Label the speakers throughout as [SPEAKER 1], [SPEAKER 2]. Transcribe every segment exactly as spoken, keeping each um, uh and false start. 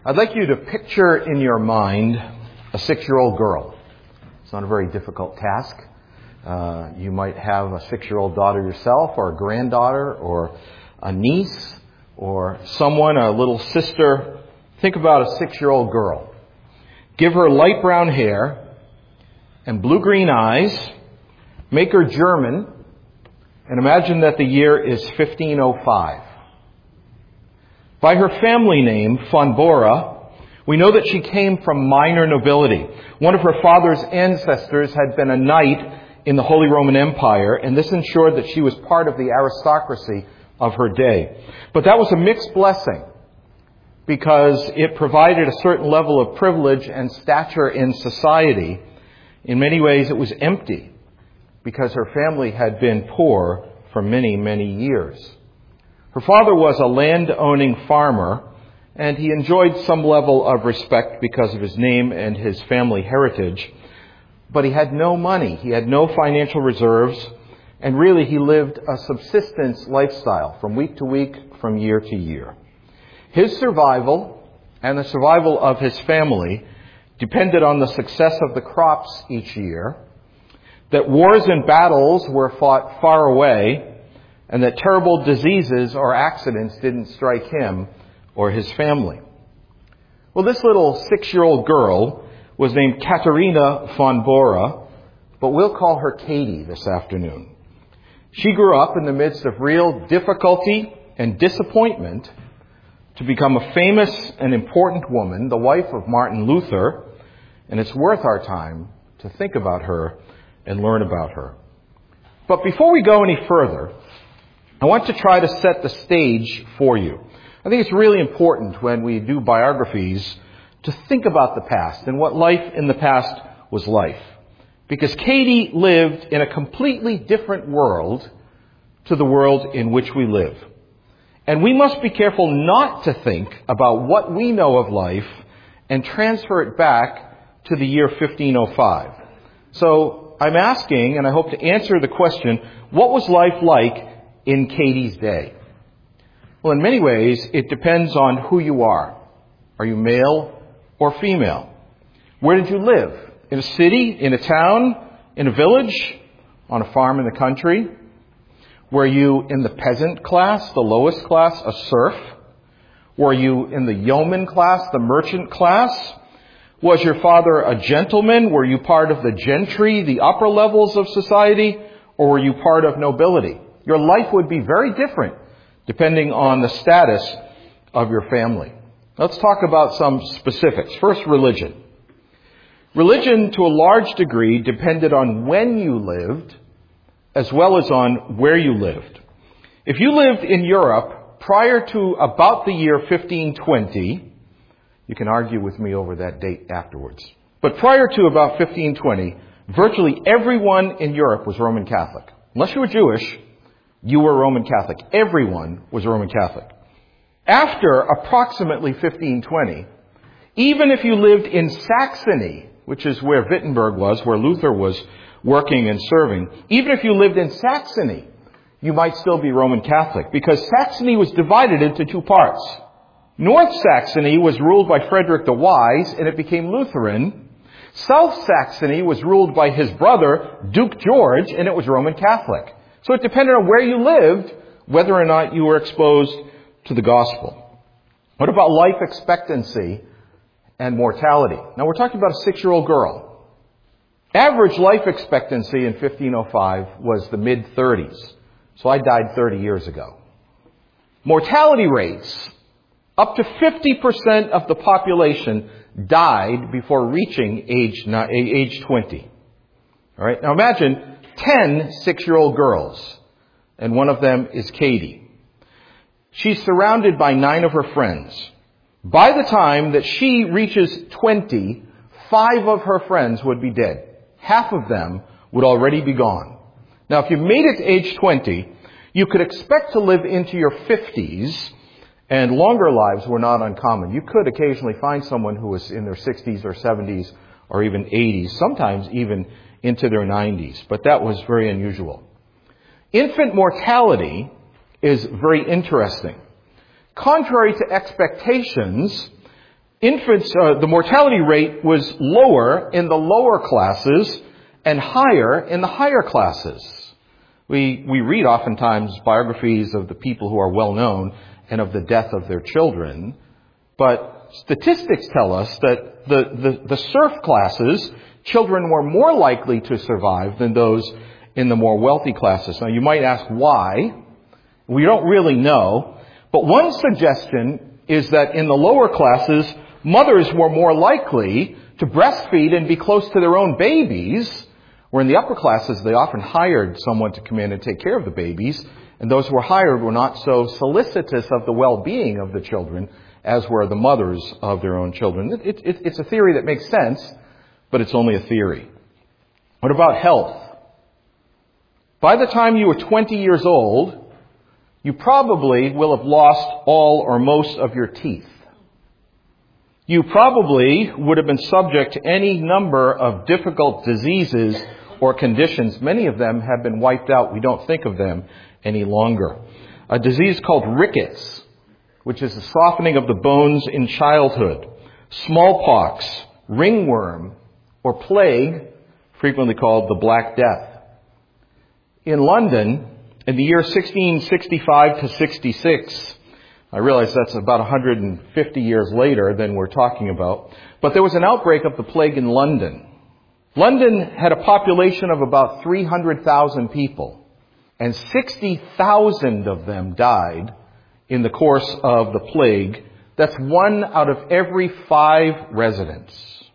[SPEAKER 1] I'd like you to picture in your mind a six-year-old girl. It's not a very difficult task. Uh, you might have a six-year-old daughter yourself, or a granddaughter, or a niece, or someone, a little sister. Think about a six-year-old girl. Give her light brown hair and blue-green eyes. Make her German, and imagine that the year is fifteen oh five. By her family name, von Bora, we know that she came from minor nobility. One of her father's ancestors had been a knight in the Holy Roman Empire, and this ensured that she was part of the aristocracy of her day. But that was a mixed blessing, because it provided a certain level of privilege and stature in society. In many ways, it was empty, because her family had been poor for many, many years. Her father was a land-owning farmer, and he enjoyed some level of respect because of his name and his family heritage. But he had no money, he had no financial reserves, and really he lived a subsistence lifestyle from week to week, from year to year. His survival and the survival of his family depended on the success of the crops each year, that wars and battles were fought far away, and that terrible diseases or accidents didn't strike him or his family. Well, this little six-year-old girl was named Katerina von Bora, but we'll call her Katie this afternoon. She grew up in the midst of real difficulty and disappointment to become a famous and important woman, the wife of Martin Luther, and it's worth our time to think about her and learn about her. But before we go any further, I want to try to set the stage for you. I think it's really important when we do biographies to think about the past and what life in the past was like. Because Katie lived in a completely different world to the world in which we live. And we must be careful not to think about what we know of life and transfer it back to the year fifteen oh five. So I'm asking, and I hope to answer the question, what was life like in Katie's day? Well, in many ways, it depends on who you are. Are you male or female? Where did you live? In a city, in a town, in a village, on a farm in the country? Were you in the peasant class, the lowest class, a serf? Were you in the yeoman class, the merchant class? Was your father a gentleman? Were you part of the gentry, the upper levels of society? Or were you part of nobility? Your life would be very different depending on the status of your family. Let's talk about some specifics. First, religion. Religion, to a large degree, depended on when you lived as well as on where you lived. If you lived in Europe prior to about the year fifteen twenty, you can argue with me over that date afterwards, but prior to about fifteen twenty, virtually everyone in Europe was Roman Catholic. Unless you were Jewish, you were Roman Catholic. Everyone was Roman Catholic. After approximately fifteen twenty, even if you lived in Saxony, which is where Wittenberg was, where Luther was working and serving, even if you lived in Saxony, you might still be Roman Catholic, because Saxony was divided into two parts. North Saxony was ruled by Frederick the Wise, and it became Lutheran. South Saxony was ruled by his brother, Duke George, and it was Roman Catholic. So it depended on where you lived, whether or not you were exposed to the gospel. What about life expectancy and mortality? Now we're talking about a six-year-old girl. Average life expectancy in fifteen oh five was the mid-thirties. So I died thirty years ago. Mortality rates, up to fifty percent of the population died before reaching age, age twenty. All right. Now imagine ten six-year-old girls, and one of them is Katie. She's surrounded by nine of her friends. By the time that she reaches twenty, five of her friends would be dead. Half of them would already be gone. Now, if you made it to age twenty, you could expect to live into your fifties, and longer lives were not uncommon. You could occasionally find someone who was in their sixties or seventies or even eighties, sometimes even into their nineties, but that was very unusual. Infant mortality is very interesting. Contrary to expectations, Infants, uh, the mortality rate was lower in the lower classes and higher in the higher classes. We, we read oftentimes biographies of the people who are well known and of the death of their children. But statistics tell us that the, the, the serf classes, children were more likely to survive than those in the more wealthy classes. Now you might ask why. We don't really know. But one suggestion is that in the lower classes, mothers were more likely to breastfeed and be close to their own babies, where in the upper classes they often hired someone to come in and take care of the babies, and those who were hired were not so solicitous of the well-being of the children as were the mothers of their own children. It, it, it's a theory that makes sense, but it's only a theory. What about health? By the time you were twenty years old, you probably will have lost all or most of your teeth. You probably would have been subject to any number of difficult diseases or conditions. Many of them have been wiped out. We don't think of them any longer. A disease called rickets, which is the softening of the bones in childhood. Smallpox, ringworm, or plague, frequently called the Black Death. In London, in the year sixteen sixty-five to sixty-six, I realize that's about one hundred fifty years later than we're talking about, but there was an outbreak of the plague in London. London had a population of about three hundred thousand people, and sixty thousand of them died in the course of the plague. That's one out of every five residents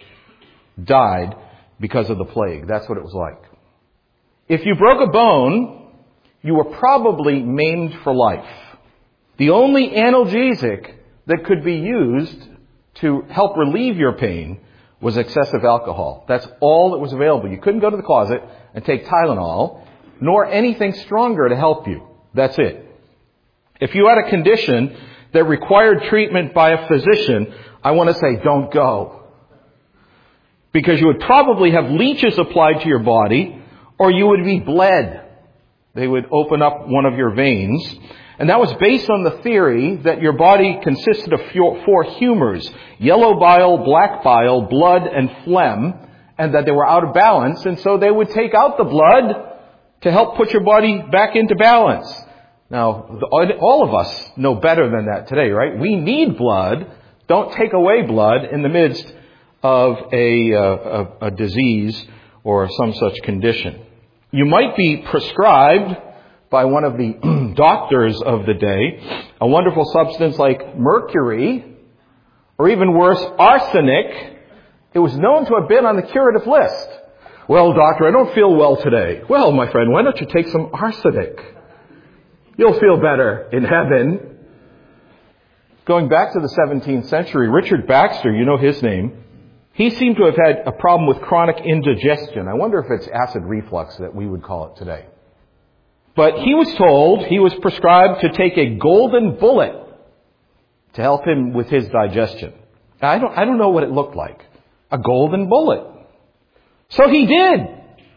[SPEAKER 1] died because of the plague. That's what it was like. If you broke a bone, you were probably maimed for life. The only analgesic that could be used to help relieve your pain was excessive alcohol. That's all that was available. You couldn't go to the closet and take Tylenol, nor anything stronger to help you. That's it. If you had a condition that required treatment by a physician, I want to say don't go. Because you would probably have leeches applied to your body, or you would be bled. They would open up one of your veins. And that was based on the theory that your body consisted of four humors: yellow bile, black bile, blood, and phlegm, and that they were out of balance, and so they would take out the blood to help put your body back into balance. Now, all of us know better than that today, right? We need blood. Don't take away blood in the midst of a, a, a disease or some such condition. You might be prescribed by one of the doctors of the day a wonderful substance like mercury, or even worse, arsenic. It was known to have been on the curative list. Well, doctor, I don't feel well today. Well, my friend, why don't you take some arsenic? You'll feel better in heaven. Going back to the seventeenth century, Richard Baxter, you know his name, he seemed to have had a problem with chronic indigestion. I wonder if it's acid reflux that we would call it today. But he was told, he was prescribed to take a golden bullet to help him with his digestion. I don't, I don't know what it looked like. A golden bullet. So he did.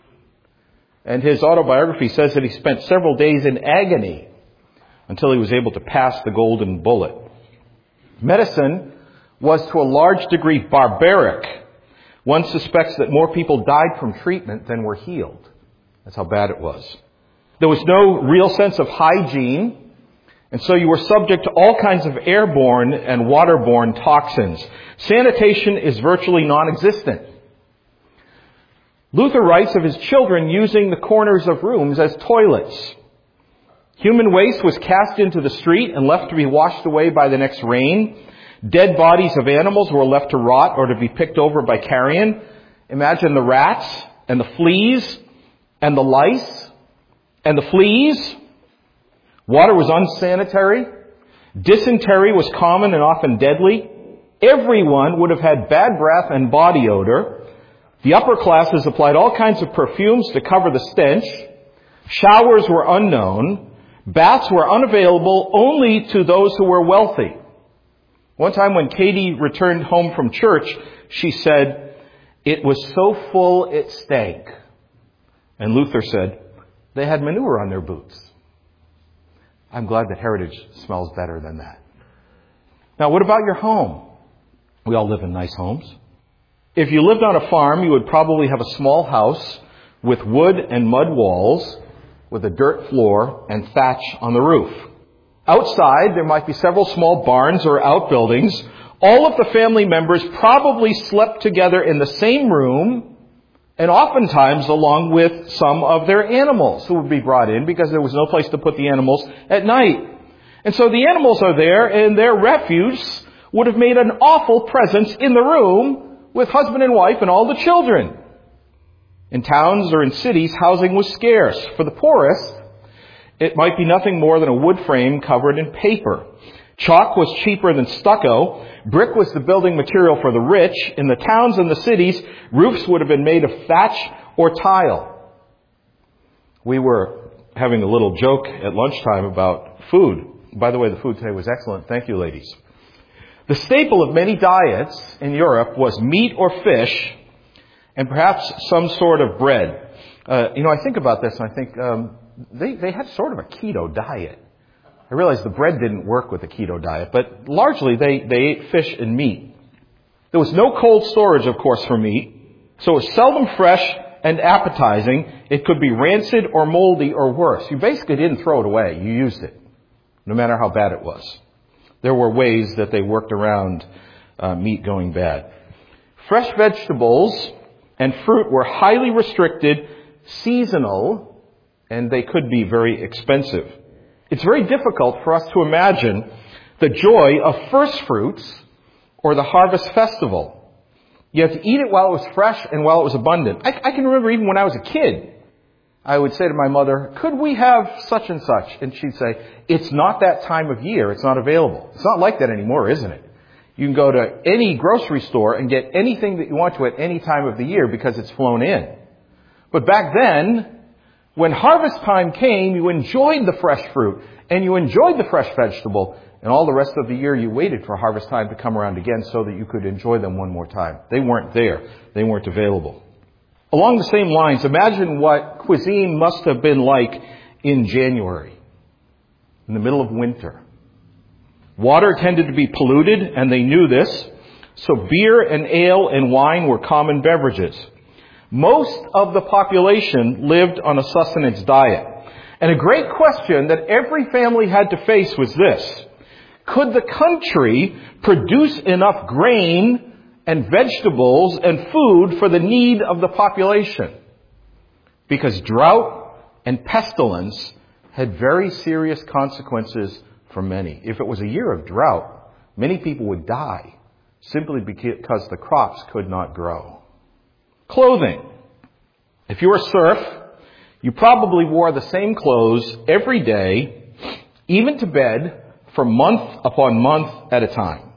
[SPEAKER 1] And his autobiography says that he spent several days in agony until he was able to pass the golden bullet. Medicine was to a large degree barbaric. One suspects that more people died from treatment than were healed. That's how bad it was. There was no real sense of hygiene, and so you were subject to all kinds of airborne and waterborne toxins. Sanitation is virtually non-existent. Luther writes of his children using the corners of rooms as toilets. Human waste was cast into the street and left to be washed away by the next rain. Dead bodies of animals were left to rot or to be picked over by carrion. Imagine the rats and the fleas and the lice and the fleas. Water was unsanitary. Dysentery was common and often deadly. Everyone would have had bad breath and body odor. The upper classes applied all kinds of perfumes to cover the stench. Showers were unknown. Baths were unavailable only to those who were wealthy. One time when Katie returned home from church, she said, "It was so full it stank." And Luther said, "They had manure on their boots." I'm glad that Heritage smells better than that. Now, what about your home? We all live in nice homes. If you lived on a farm, you would probably have a small house with wood and mud walls, with a dirt floor and thatch on the roof. Outside, there might be several small barns or outbuildings. All of the family members probably slept together in the same room, and oftentimes along with some of their animals who would be brought in because there was no place to put the animals at night. And so the animals are there, and their refuse would have made an awful presence in the room with husband and wife and all the children. In towns or in cities, housing was scarce. For the poorest, it might be nothing more than a wood frame covered in paper. Chalk was cheaper than stucco. Brick was the building material for the rich. In the towns and the cities, roofs would have been made of thatch or tile. We were having a little joke at lunchtime about food. By the way, the food today was excellent. Thank you, ladies. The staple of many diets in Europe was meat or fish and perhaps some sort of bread. Uh, you know, I think about this and I think um, they, they had sort of a keto diet. I realize the bread didn't work with the keto diet, but largely they, they ate fish and meat. There was no cold storage, of course, for meat, so it was seldom fresh and appetizing. It could be rancid or moldy or worse. You basically didn't throw it away. You used it, no matter how bad it was. There were ways that they worked around uh, meat going bad. Fresh vegetables and fruit were highly restricted, seasonal, and they could be very expensive. It's very difficult for us to imagine the joy of first fruits or the harvest festival. You have to eat it while it was fresh and while it was abundant. I, I can remember even when I was a kid, I would say to my mother, could we have such and such? And she'd say, it's not that time of year. It's not available. It's not like that anymore, isn't it? You can go to any grocery store and get anything that you want to at any time of the year because it's flown in. But back then, when harvest time came, you enjoyed the fresh fruit and you enjoyed the fresh vegetable, and all the rest of the year you waited for harvest time to come around again so that you could enjoy them one more time. They weren't there. They weren't available. Along the same lines, imagine what cuisine must have been like in January, in the middle of winter. Water tended to be polluted, and they knew this, so beer and ale and wine were common beverages. Most of the population lived on a sustenance diet. And a great question that every family had to face was this: could the country produce enough grain and vegetables and food for the need of the population? Because drought and pestilence had very serious consequences for many. If it was a year of drought, many people would die simply because the crops could not grow. Clothing. If you were a serf, you probably wore the same clothes every day, even to bed, for month upon month at a time.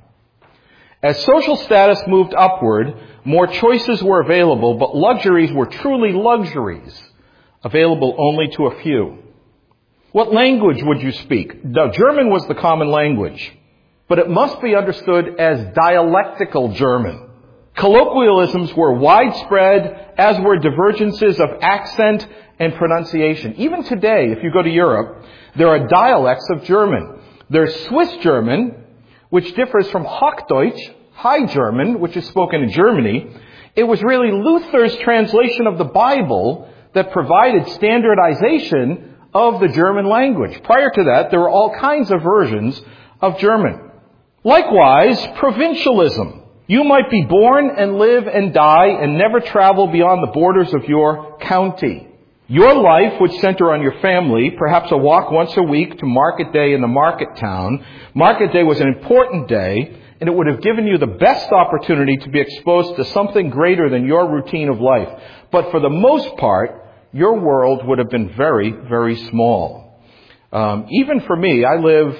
[SPEAKER 1] As social status moved upward, more choices were available, but luxuries were truly luxuries, available only to a few. What language would you speak? Now, German was the common language, but it must be understood as dialectical German. Colloquialisms were widespread, as were divergences of accent and pronunciation. Even today, if you go to Europe, there are dialects of German. There's Swiss German, which differs from Hochdeutsch, High German, which is spoken in Germany. It was really Luther's translation of the Bible that provided standardization of the German language. Prior to that, there were all kinds of versions of German. Likewise, provincialism. You might be born and live and die and never travel beyond the borders of your county. Your life would center on your family, perhaps a walk once a week to market day in the market town. Market day was an important day, and it would have given you the best opportunity to be exposed to something greater than your routine of life. But for the most part, your world would have been very, very small. Um, even for me, I live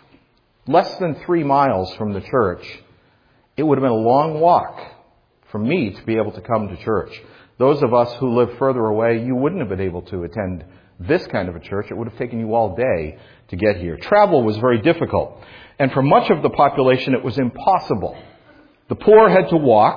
[SPEAKER 1] less than three miles from the church. It would have been a long walk for me to be able to come to church. Those of us who live further away, you wouldn't have been able to attend this kind of a church. It would have taken you all day to get here. Travel was very difficult. And for much of the population, it was impossible. The poor had to walk.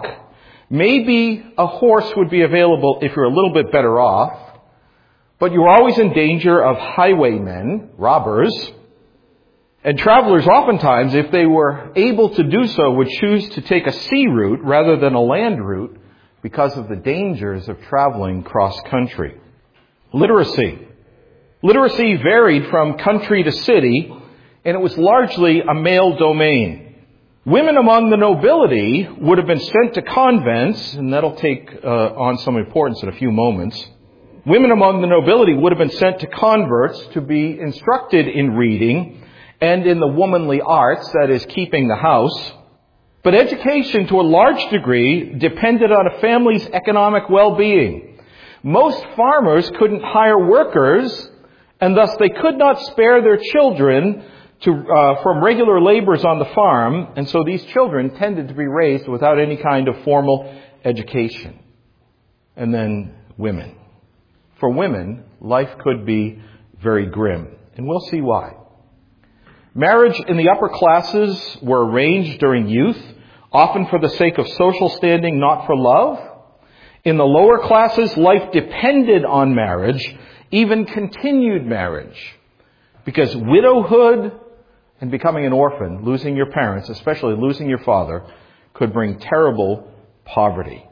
[SPEAKER 1] Maybe a horse would be available if you're a little bit better off. But you're always in danger of highwaymen, robbers.
[SPEAKER 2] And travelers oftentimes, if they were able to do so, would choose to take a sea route rather than a land route because of the dangers of traveling cross-country. Literacy. Literacy varied from country to city, and it was largely a male domain. Women among the nobility would have been sent to convents, and that'll take uh, on some importance in a few moments. Women among the nobility would have been sent to converts to be instructed in reading and in the womanly arts, that is, keeping the house. But education, to a large degree, depended on a family's economic well-being. Most farmers couldn't hire workers, and thus they could not spare their children to, uh, from regular labors on the farm, and so these children tended to be raised without any kind of formal education. And then women. For women, life could be very grim, and we'll see why. Marriage in the upper classes were arranged during youth, often for the sake of social standing, not for love. In the lower classes, life depended on marriage, even continued marriage, because widowhood and becoming an orphan, losing your parents, especially losing your father, could bring terrible poverty.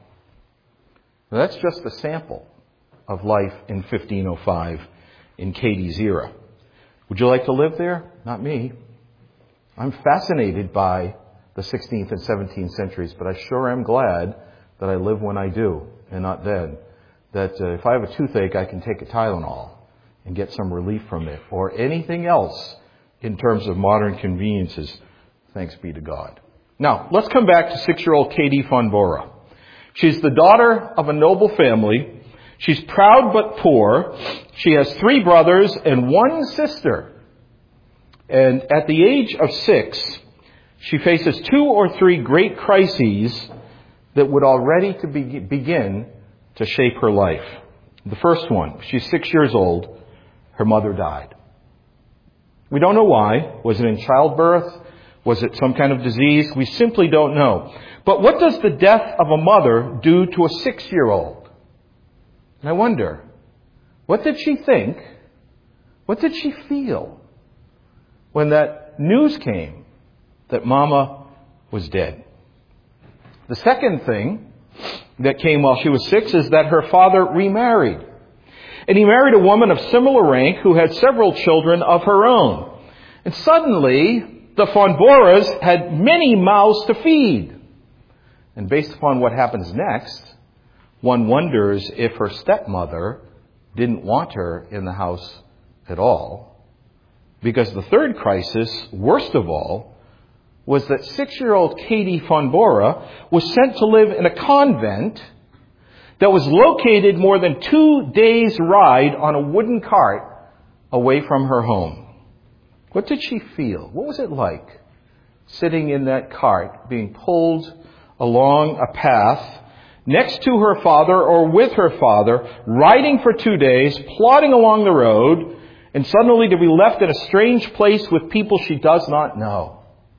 [SPEAKER 2] Now, that's just a sample of life in fifteen oh five in Katie's era. Would you like to live there? Not me. I'm fascinated by the sixteenth and seventeenth centuries, but I sure am glad that I live when I do and not then. That uh, if I have a toothache, I can take a Tylenol and get some relief from it, or anything else in terms of modern conveniences. Thanks be to God. Now, let's come back to six-year-old Katie von Bora. She's the daughter of a noble family. She's proud but poor. She has three brothers and one sister. And at the age of six, she faces two or three great crises that would already to be, begin to shape her life. The first one, she's six years old. Her mother died. We don't know why. Was it in childbirth? Was it some kind of disease? We simply don't know. But what does the death of a mother do to a six-year-old? And I wonder, what did she think? What did she feel when that news came that Mama was dead? The second thing that came while she was six is that her father remarried. And he married a woman of similar rank who had several children of her own. And suddenly, the von Boras had many mouths to feed. And based upon what happens next, one wonders if her stepmother didn't want her in the house at all. Because the third crisis, worst of all, was that six-year-old Katie von Bora was sent to live in a convent that was located more than two days' ride on a wooden cart away from her home. What did she feel? What was it like sitting in that cart, being pulled along a path next to her father or with her father, riding for two days, plodding along the road, and suddenly to be left in a strange place with people she does not know?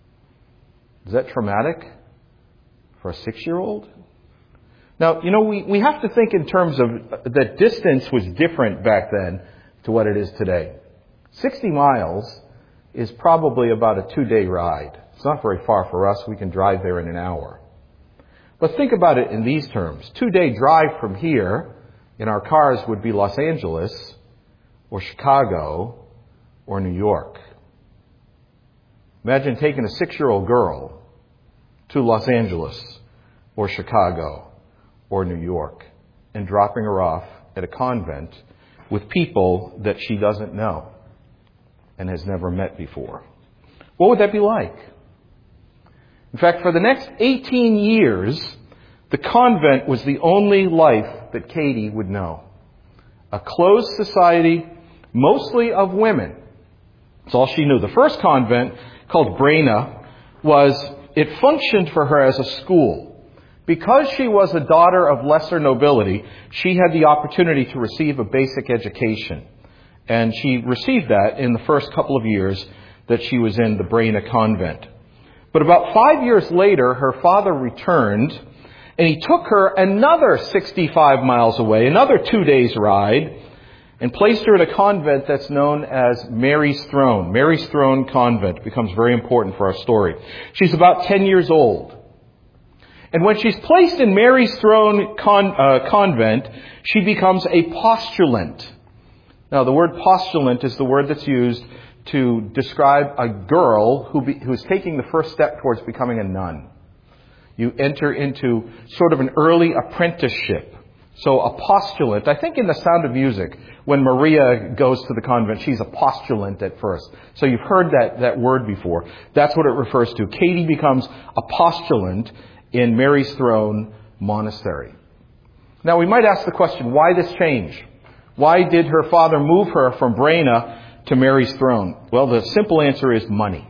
[SPEAKER 2] Is that traumatic for a six-year-old? Now, you know, we, we have to think in terms of that distance was different back then to what it is today. sixty miles is probably about a two-day ride. It's not very far for us. We can drive there in an hour. But think about it in these terms. Two-day drive from here in our cars would be Los Angeles or Chicago or New York. Imagine taking a six-year-old girl to Los Angeles or Chicago or New York and dropping her off at a convent with people that she doesn't know and has never met before. What would that be like? In fact, for the next eighteen years, the convent was the only life that Katie would know. A closed society, mostly of women. That's all she knew. The first convent, called Brena, was, it functioned for her as a school. Because she was a daughter of lesser nobility, she had the opportunity to receive a basic education. And she received that in the first couple of years that she was in the Brena convent. But about five years later, her father returned, and he took her another sixty-five miles away, another two days' ride, and placed her in a convent that's known as Mary's Throne. Mary's Throne Convent becomes very important for our story. She's about ten years old. And when she's placed in Mary's Throne con, uh, Convent, she becomes a postulant. Now, the word postulant is the word that's used to describe a girl who be, who is taking the first step towards becoming a nun. You enter into sort of an early apprenticeship. So a postulant, I think in The Sound of Music, when Maria goes to the convent, she's a postulant at first. So you've heard that, that word before. That's what it refers to. Katie becomes a postulant in Mary's Throne Monastery. Now we might ask the question, why this change? Why did her father move her from Brena to Mary's Throne? Well, the simple answer is money.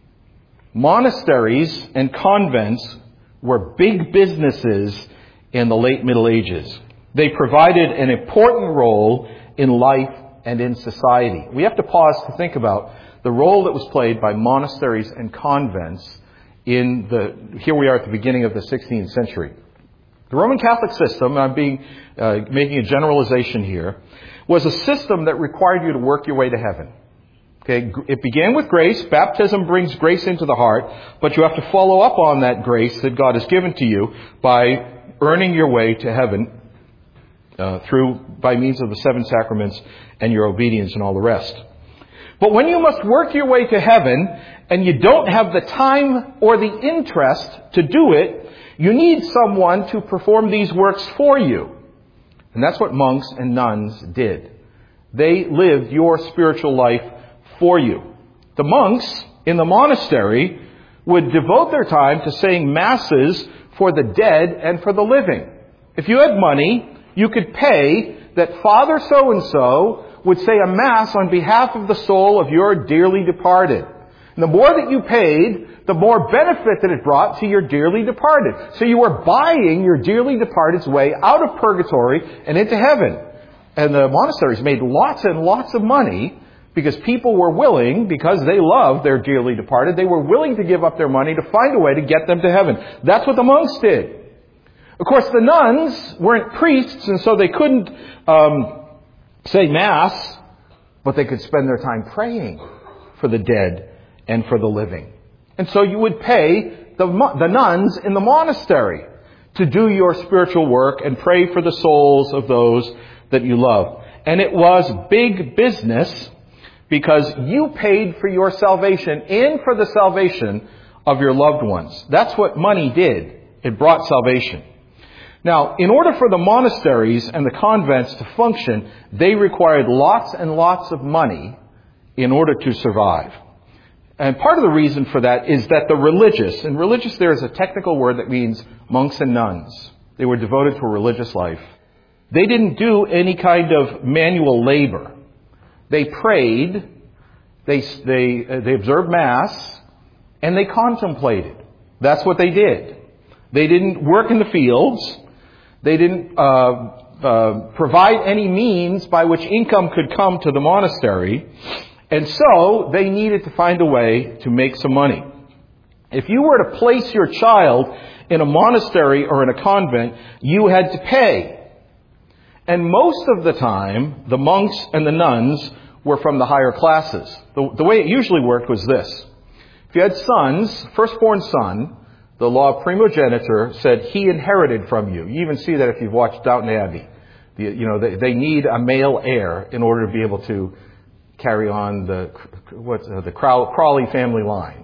[SPEAKER 2] Monasteries and convents were big businesses in the late Middle Ages. They provided an important role in life and in society. We have to pause to think about the role that was played by monasteries and convents in the, here we are at the beginning of the sixteenth century. The Roman Catholic system, I'm being, uh, making a generalization here, was a system that required you to work your way to heaven. Okay, it began with grace. Baptism brings grace into the heart, but you have to follow up on that grace that God has given to you by earning your way to heaven uh, through by means of the seven sacraments and your obedience and all the rest. But when you must work your way to heaven and you don't have the time or the interest to do it, you need someone to perform these works for you. And that's what monks and nuns did. They lived your spiritual life for you. The monks in the monastery would devote their time to saying masses for the dead and for the living. If you had money, you could pay that Father so-and-so would say a mass on behalf of the soul of your dearly departed. And the more that you paid, the more benefit that it brought to your dearly departed. So you were buying your dearly departed's way out of purgatory and into heaven. And the monasteries made lots and lots of money because people were willing, because they loved their dearly departed, they were willing to give up their money to find a way to get them to heaven. That's what the monks did. Of course, the nuns weren't priests, and so they couldn't um, say Mass, but they could spend their time praying for the dead and for the living. And so you would pay the, the nuns in the monastery to do your spiritual work and pray for the souls of those that you love. And it was big business because you paid for your salvation and for the salvation of your loved ones. That's what money did. It brought salvation. Now, in order for the monasteries and the convents to function, they required lots and lots of money in order to survive. And part of the reason for that is that the religious, and religious there is a technical word that means monks and nuns. They were devoted to a religious life. They didn't do any kind of manual labor. They prayed, they, they, uh, they observed Mass, and they contemplated. That's what they did. They didn't work in the fields. They didn't uh, uh, provide any means by which income could come to the monastery. And so they needed to find a way to make some money. If you were to place your child in a monastery or in a convent, you had to pay. And most of the time, the monks and the nuns were from the higher classes. The, the way it usually worked was this. If you had sons, firstborn son, the law of primogeniture said he inherited from you. You even see that if you've watched Downton Abbey. The, you know, they, they need a male heir in order to be able to carry on the what uh, the Crawley family line.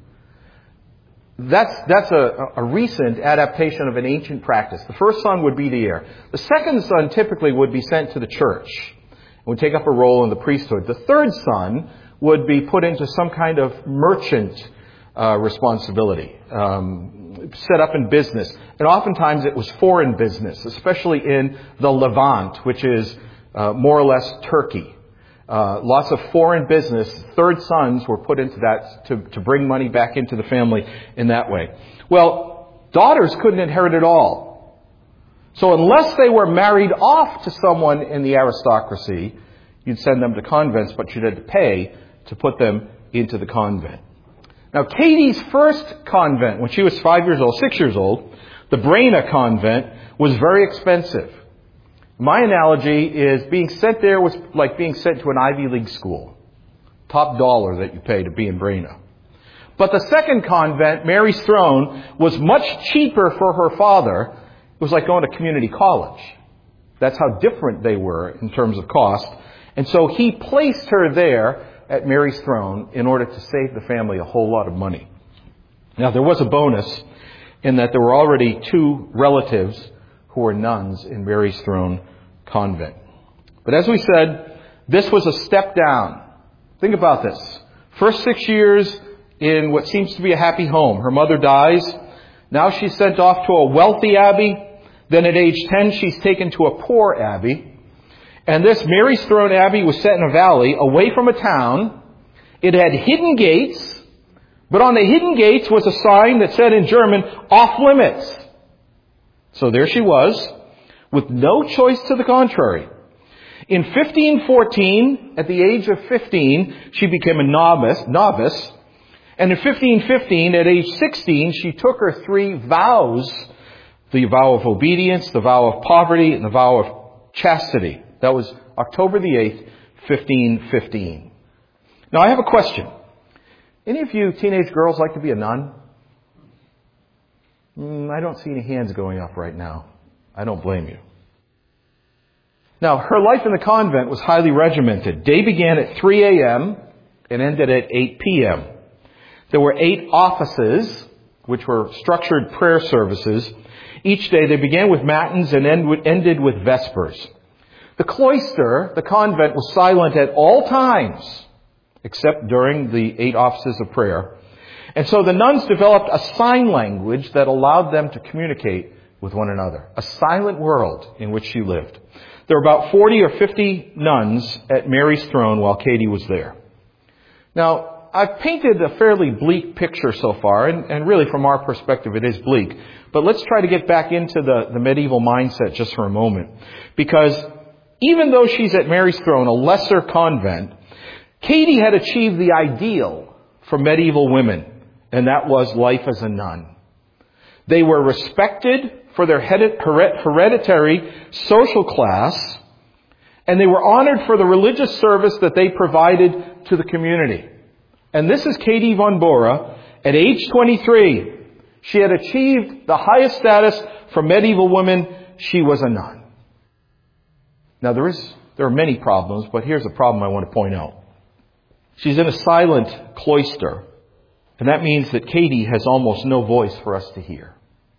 [SPEAKER 2] That's that's a, a recent adaptation of an ancient practice. The first son would be the heir. The second son typically would be sent to the church and would take up a role in the priesthood. The third son would be put into some kind of merchant uh, responsibility, um, set up in business. And oftentimes it was foreign business, especially in the Levant, which is uh, more or less Turkey. Uh, lots of foreign business. Third sons were put into that to, to bring money back into the family in that way. Well, daughters couldn't inherit it all. So unless they were married off to someone in the aristocracy, you'd send them to convents, but you'd have to pay to put them into the convent. Now, Katie's first convent, when she was five years old, six years old, the Brena convent, was very expensive. My analogy is being sent there was like being sent to an Ivy League school. Top dollar that you pay to be in Brena. But the second convent, Mary's Throne, was much cheaper for her father. It was like going to community college. That's how different they were in terms of cost. And so he placed her there at Mary's Throne in order to save the family a whole lot of money. Now, there was a bonus in that there were already two relatives who were nuns in Mary's Throne convent. But as we said, this was a step down. Think about this. First six years in what seems to be a happy home. Her mother dies. Now she's sent off to a wealthy abbey. Then at age ten, she's taken to a poor abbey. And this Mary's Throne Abbey was set in a valley away from a town. It had hidden gates. But on the hidden gates was a sign that said in German, off limits. So there she was, with no choice to the contrary. In fifteen fourteen, at the age of fifteen, she became a novice, novice. And in fifteen fifteen, at age sixteen, she took her three vows, the vow of obedience, the vow of poverty, and the vow of chastity. That was October the eighth, fifteen fifteen. Now I have a question. Any of you teenage girls like to be a nun? Mm, I don't see any hands going up right now. I don't blame you. Now, her life in the convent was highly regimented. Day began at three a.m. and ended at eight p.m. There were eight offices, which were structured prayer services. Each day they began with matins and ended with vespers. The cloister, the convent, was silent at all times, except during the eight offices of prayer. And so the nuns developed a sign language that allowed them to communicate with one another. A silent world in which she lived. There were about forty or fifty nuns at Mary's Throne while Katie was there. Now, I've painted a fairly bleak picture so far, and, and really from our perspective it is bleak. But let's try to get back into the, the medieval mindset just for a moment. Because even though she's at Mary's Throne, a lesser convent, Katie had achieved the ideal for medieval women, and that was life as a nun. They were respected for their hereditary social class, and they were honored for the religious service that they provided to the community. And this is Katie von Bora. At age twenty-three, she had achieved the highest status for medieval women. She was a nun. Now there is, there are many problems, but here's a problem I want to point out. She's in a silent cloister, and that means that Katie has almost no voice for us to hear.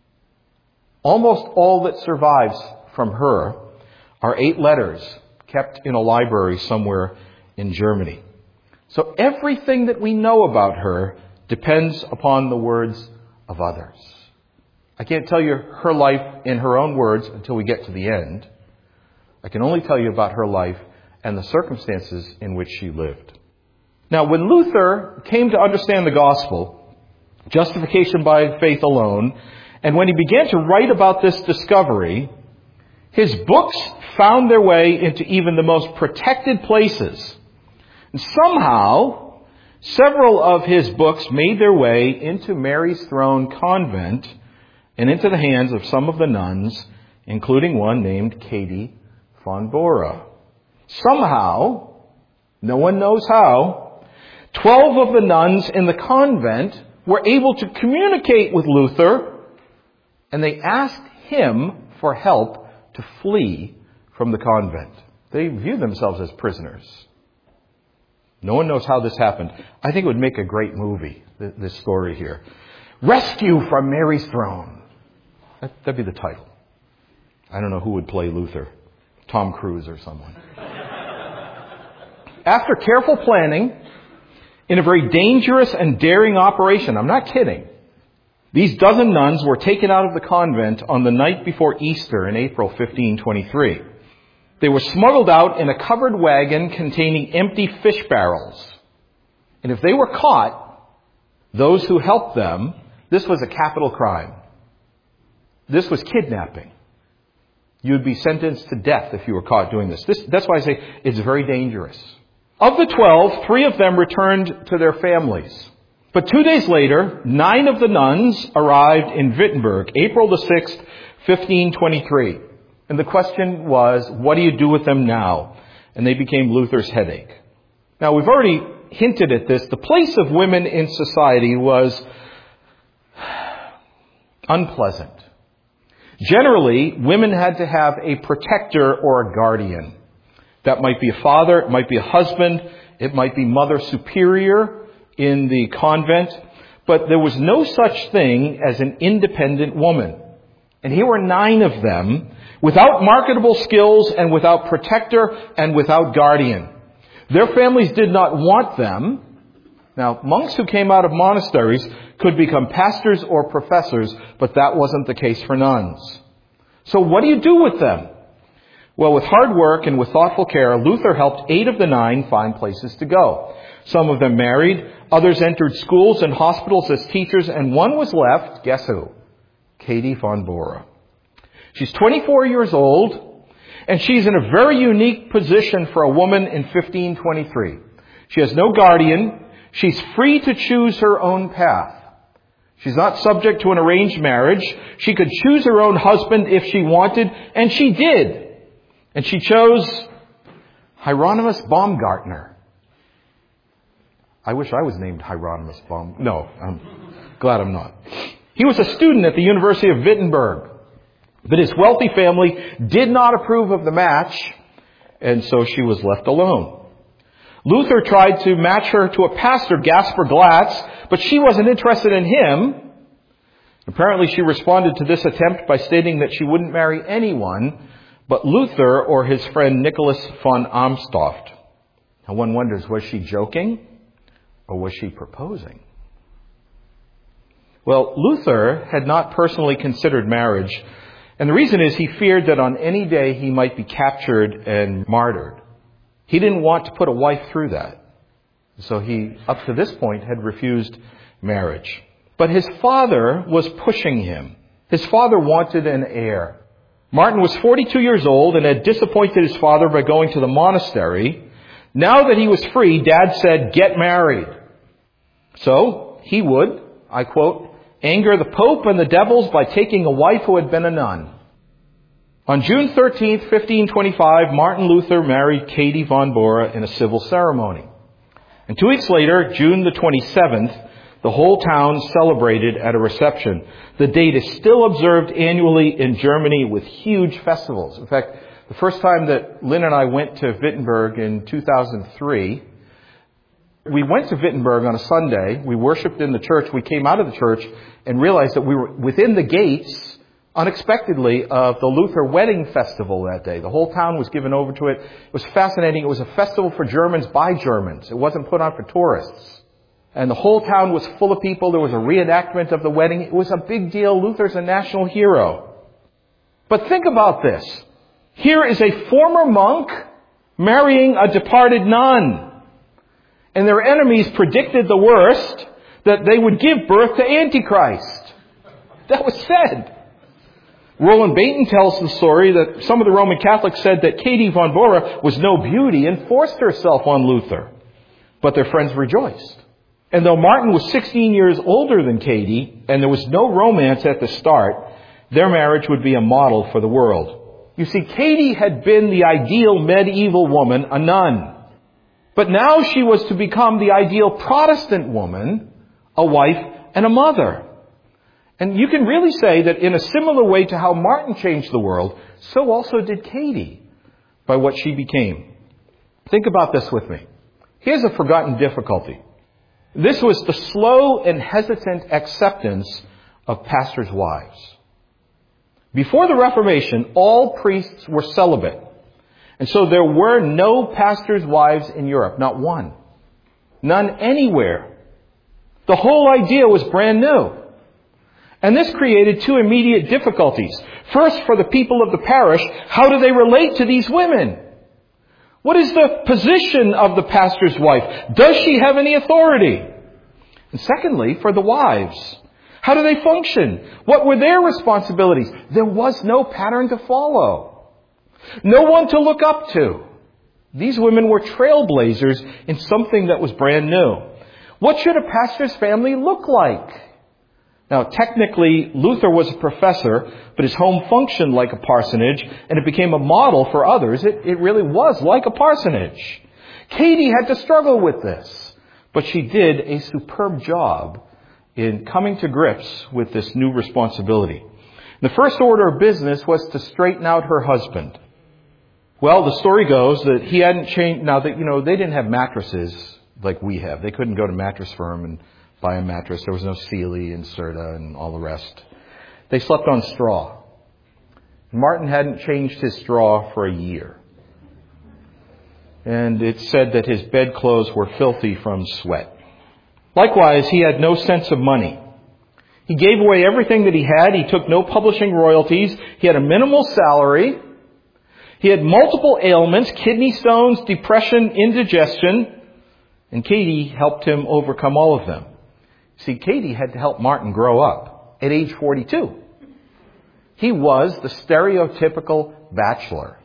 [SPEAKER 2] Almost all that survives from her are eight letters kept in a library somewhere in Germany. So everything that we know about her depends upon the words of others. I can't tell you her life in her own words until we get to the end. I can only tell you about her life and the circumstances in which she lived. Now, when Luther came to understand the gospel, justification by faith alone, and when he began to write about this discovery, his books found their way into even the most protected places. And somehow, several of his books made their way into Mary's Throne convent and into the hands of some of the nuns, including one named Katie von Bora. Somehow, no one knows how, twelve of the nuns in the convent were able to communicate with Luther, and they asked him for help to flee from the convent. They viewed themselves as prisoners. No one knows how this happened. I think it would make a great movie, this story here. Rescue from Mary's Throne. That'd be the title. I don't know who would play Luther. Tom Cruise or someone. After careful planning, in a very dangerous and daring operation, I'm not kidding, these dozen nuns were taken out of the convent on the night before Easter in April fifteen twenty-three. They were smuggled out in a covered wagon containing empty fish barrels. And if they were caught, those who helped them, this was a capital crime. This was kidnapping. You would be sentenced to death if you were caught doing this. this. That's why I say it's very dangerous. Of the twelve, three of them returned to their families. But two days later, nine of the nuns arrived in Wittenberg, April the sixth, fifteen twenty-three. And the question was, what do you do with them now? And they became Luther's headache. Now, we've already hinted at this. The place of women in society was unpleasant. Generally, women had to have a protector or a guardian. That might be a father, it might be a husband, it might be Mother Superior in the convent. But there was no such thing as an independent woman. And here were nine of them, without marketable skills and without protector and without guardian. Their families did not want them. Now, monks who came out of monasteries could become pastors or professors, but that wasn't the case for nuns. So what do you do with them? Well, with hard work and with thoughtful care, Luther helped eight of the nine find places to go. Some of them married, others entered schools and hospitals as teachers, and one was left, guess who? Katie von Bora. She's twenty-four years old, and she's in a very unique position for a woman in fifteen twenty-three. She has no guardian. She's free to choose her own path. She's not subject to an arranged marriage. She could choose her own husband if she wanted, and she did. And she chose Hieronymus Baumgartner. I wish I was named Hieronymus Baum. No, I'm glad I'm not. He was a student at the University of Wittenberg, but his wealthy family did not approve of the match, and so she was left alone. Luther tried to match her to a pastor, Gaspar Glatz, but she wasn't interested in him. Apparently she responded to this attempt by stating that she wouldn't marry anyone but Luther or his friend Nicholas von Amstoft. Now one wonders, was she joking or was she proposing? Well, Luther had not personally considered marriage, and the reason is he feared that on any day he might be captured and martyred. He didn't want to put a wife through that. So he, up to this point, had refused marriage. But his father was pushing him. His father wanted an heir. Martin was forty-two years old and had disappointed his father by going to the monastery. Now that he was free, Dad said, "Get married." So he would, I quote, "anger the Pope and the devils by taking a wife who had been a nun." On June thirteenth, fifteen twenty-five, Martin Luther married Katie von Bora in a civil ceremony. And two weeks later, June the twenty-seventh, the whole town celebrated at a reception. The date is still observed annually in Germany with huge festivals. In fact, the first time that Lynn and I went to Wittenberg in two thousand three, we went to Wittenberg on a Sunday. We worshiped in the church. We came out of the church and realized that we were within the gates, unexpectedly, of the Luther Wedding Festival that day. The whole town was given over to it. It was fascinating. It was a festival for Germans by Germans. It wasn't put on for tourists. And the whole town was full of people. There was a reenactment of the wedding. It was a big deal. Luther's a national hero. But think about this. Here is a former monk marrying a departed nun. And their enemies predicted the worst, that they would give birth to Antichrist. That was said. Roland Bainton tells the story that some of the Roman Catholics said that Katie von Bora was no beauty and forced herself on Luther. But their friends rejoiced. And though Martin was sixteen years older than Katie, and there was no romance at the start, their marriage would be a model for the world. You see, Katie had been the ideal medieval woman, a nun. But now she was to become the ideal Protestant woman, a wife and a mother. And you can really say that in a similar way to how Martin changed the world, so also did Katie by what she became. Think about this with me. Here's a forgotten difficulty. This was the slow and hesitant acceptance of pastors' wives. Before the Reformation, all priests were celibate. And so there were no pastors' wives in Europe, not one. None anywhere. The whole idea was brand new. And this created two immediate difficulties. First, for the people of the parish, how do they relate to these women? What is the position of the pastor's wife? Does she have any authority? And secondly, for the wives, how do they function? What were their responsibilities? There was no pattern to follow. No one to look up to. These women were trailblazers in something that was brand new. What should a pastor's family look like? Now, technically, Luther was a professor, but his home functioned like a parsonage, and it became a model for others. It, it really was like a parsonage. Katie had to struggle with this, but she did a superb job in coming to grips with this new responsibility. The first order of business was to straighten out her husband. Well, the story goes that he hadn't changed. Now, that you know, they didn't have mattresses like we have. They couldn't go to Mattress Firm and buy a mattress. There was no Sealy and Serta and all the rest. They slept on straw. Martin hadn't changed his straw for a year. And it said that his bedclothes were filthy from sweat. Likewise, he had no sense of money. He gave away everything that he had. He took no publishing royalties. He had a minimal salary. He had multiple ailments, kidney stones, depression, indigestion. And Katie helped him overcome all of them. See, Katie had to help Martin grow up at age forty-two. He was the stereotypical bachelor.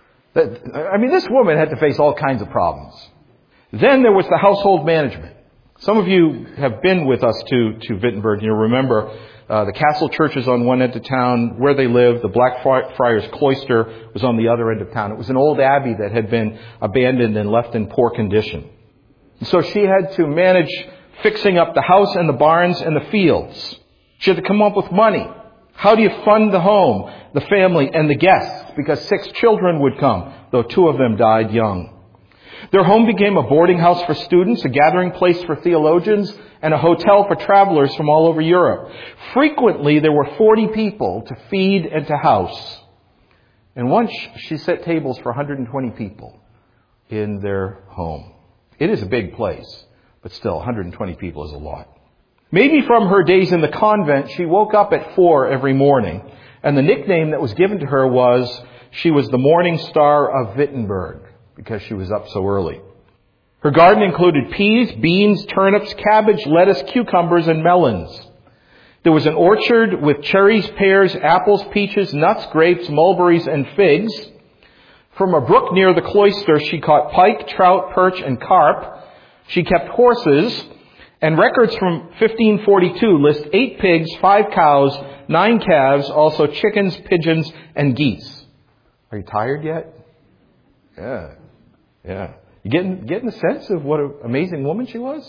[SPEAKER 2] I mean, this woman had to face all kinds of problems. Then there was the household management. Some of you have been with us to, to Wittenberg. You'll remember uh, the castle church is on one end of town. Where they lived, the Blackfriars Cloister was on the other end of town. It was an old abbey that had been abandoned and left in poor condition. So she had to manage fixing up the house and the barns and the fields. She had to come up with money. How do you fund the home, the family, and the guests? Because six children would come, though two of them died young. Their home became a boarding house for students, a gathering place for theologians, and a hotel for travelers from all over Europe. Frequently, there were forty people to feed and to house. And once she set tables for one hundred twenty people in their home. It is a big place, but still, one hundred twenty people is a lot. Maybe from her days in the convent, she woke up at four every morning, and the nickname that was given to her was she was the morning star of Wittenberg, because she was up so early. Her garden included peas, beans, turnips, cabbage, lettuce, cucumbers, and melons. There was an orchard with cherries, pears, apples, peaches, nuts, grapes, mulberries, and figs. From a brook near the cloister, she caught pike, trout, perch, and carp. She kept horses, and records from fifteen forty-two list eight pigs, five cows, nine calves, also chickens, pigeons, and geese. Are you tired yet? Yeah. Yeah. You getting, getting a sense of what an amazing woman she was?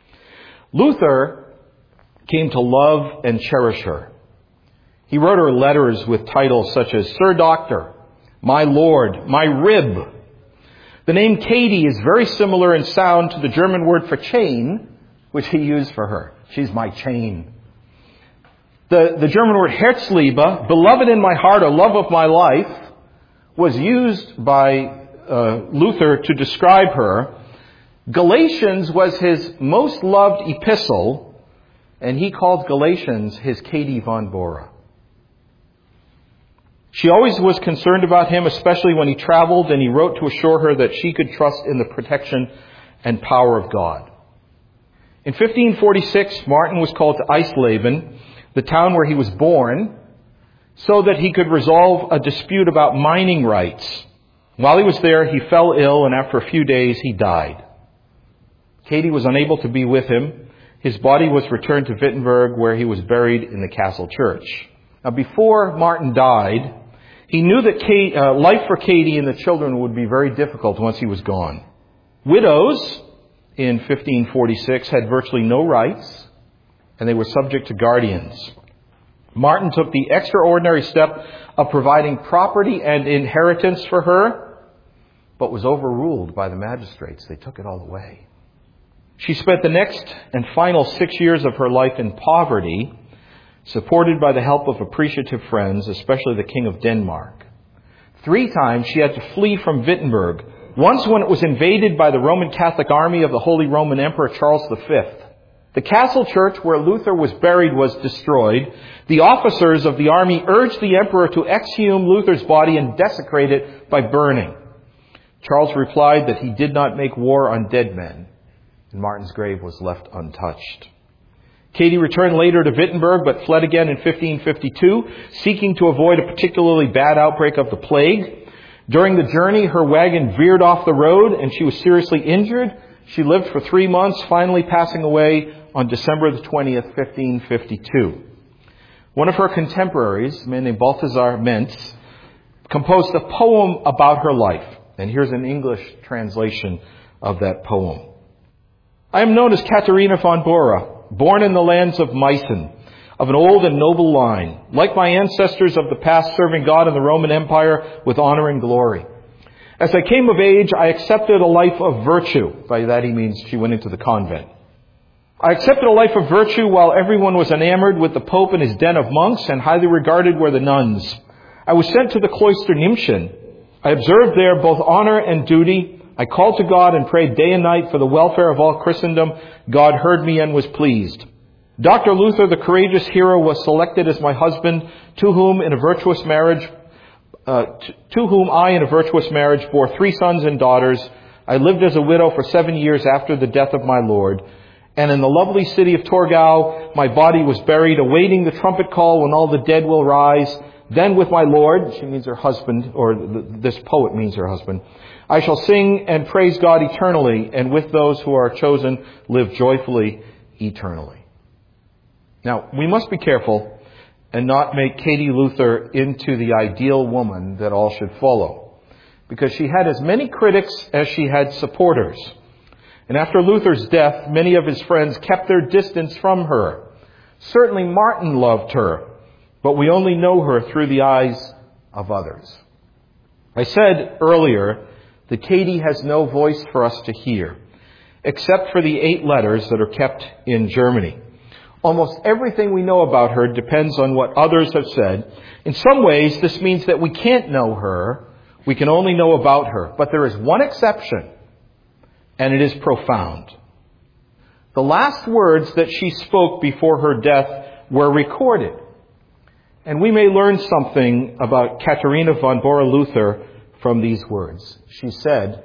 [SPEAKER 2] Luther came to love and cherish her. He wrote her letters with titles such as Sir Doctor, My Lord, My Rib. The name Katie is very similar in sound to the German word for chain, which he used for her. She's my chain. The, the German word Herzliebe, beloved in my heart or love of my life, was used by uh, Luther to describe her. Galatians was his most loved epistle, and he called Galatians his Katie von Bora. She always was concerned about him, especially when he traveled, and he wrote to assure her that she could trust in the protection and power of God. In fifteen forty-six, Martin was called to Eisleben, the town where he was born, so that he could resolve a dispute about mining rights. While he was there, he fell ill, and after a few days, he died. Katie was unable to be with him. His body was returned to Wittenberg, where he was buried in the castle church. Now, before Martin died, he knew that Kate, uh, life for Katie and the children would be very difficult once he was gone. Widows in fifteen forty-six had virtually no rights, and they were subject to guardians. Martin took the extraordinary step of providing property and inheritance for her, but was overruled by the magistrates. They took it all away. She spent the next and final six years of her life in poverty, supported by the help of appreciative friends, especially the King of Denmark. Three times she had to flee from Wittenberg. Once when it was invaded by the Roman Catholic army of the Holy Roman Emperor Charles the Fifth. The castle church where Luther was buried was destroyed. The officers of the army urged the emperor to exhume Luther's body and desecrate it by burning. Charles replied that he did not make war on dead men, and Martin's grave was left untouched. Katie returned later to Wittenberg, but fled again in fifteen fifty-two, seeking to avoid a particularly bad outbreak of the plague. During the journey, her wagon veered off the road, and she was seriously injured. She lived for three months, finally passing away on December the twentieth, fifteen fifty-two. One of her contemporaries, a man named Balthazar Mentz, composed a poem about her life. And here's an English translation of that poem. I am known as Katharina von Bora, born in the lands of Meissen, of an old and noble line, like my ancestors of the past, serving God in the Roman Empire with honor and glory. As I came of age, I accepted a life of virtue. By that he means she went into the convent. I accepted a life of virtue while everyone was enamored with the Pope and his den of monks, and highly regarded were the nuns. I was sent to the cloister Nimschen. I observed there both honor and duty. I called to God and prayed day and night for the welfare of all Christendom. God heard me and was pleased. Doctor Luther, the courageous hero, was selected as my husband, to whom in a virtuous marriage, uh, to, to whom I in a virtuous marriage bore three sons and daughters. I lived as a widow for seven years after the death of my Lord. And in the lovely city of Torgau, my body was buried, awaiting the trumpet call when all the dead will rise. Then with my Lord, she means her husband, or this poet means her husband, I shall sing and praise God eternally, and with those who are chosen, live joyfully eternally. Now, we must be careful and not make Katie Luther into the ideal woman that all should follow, because she had as many critics as she had supporters. And after Luther's death, many of his friends kept their distance from her. Certainly Martin loved her, but we only know her through the eyes of others. I said earlier that Katie has no voice for us to hear, except for the eight letters that are kept in Germany. Almost everything we know about her depends on what others have said. In some ways, this means that we can't know her. We can only know about her. But there is one exception, and it is profound. The last words that she spoke before her death were recorded. And we may learn something about Katharina von Bora Luther from these words. She said,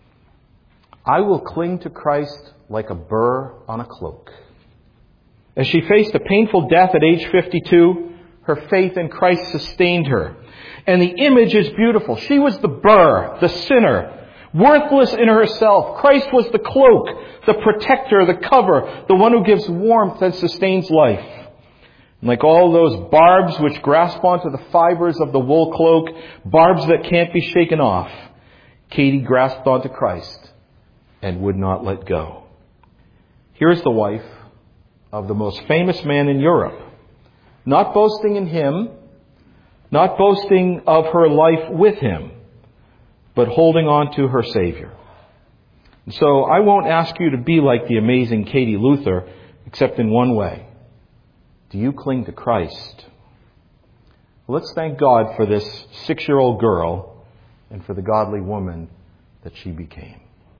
[SPEAKER 2] I will cling to Christ like a burr on a cloak. As she faced a painful death at age fifty-two, her faith in Christ sustained her. And the image is beautiful. She was the burr, the sinner, worthless in herself. Christ was the cloak, the protector, the cover, the one who gives warmth and sustains life. And like all those barbs which grasp onto the fibers of the wool cloak, barbs that can't be shaken off, Katie grasped onto Christ and would not let go. Here's the wife of the most famous man in Europe, not boasting in him, not boasting of her life with him, but holding on to her Savior. And so I won't ask you to be like the amazing Katie Luther, except in one way. Do you cling to Christ? Let's thank God for this six-year-old girl and for the godly woman that she became.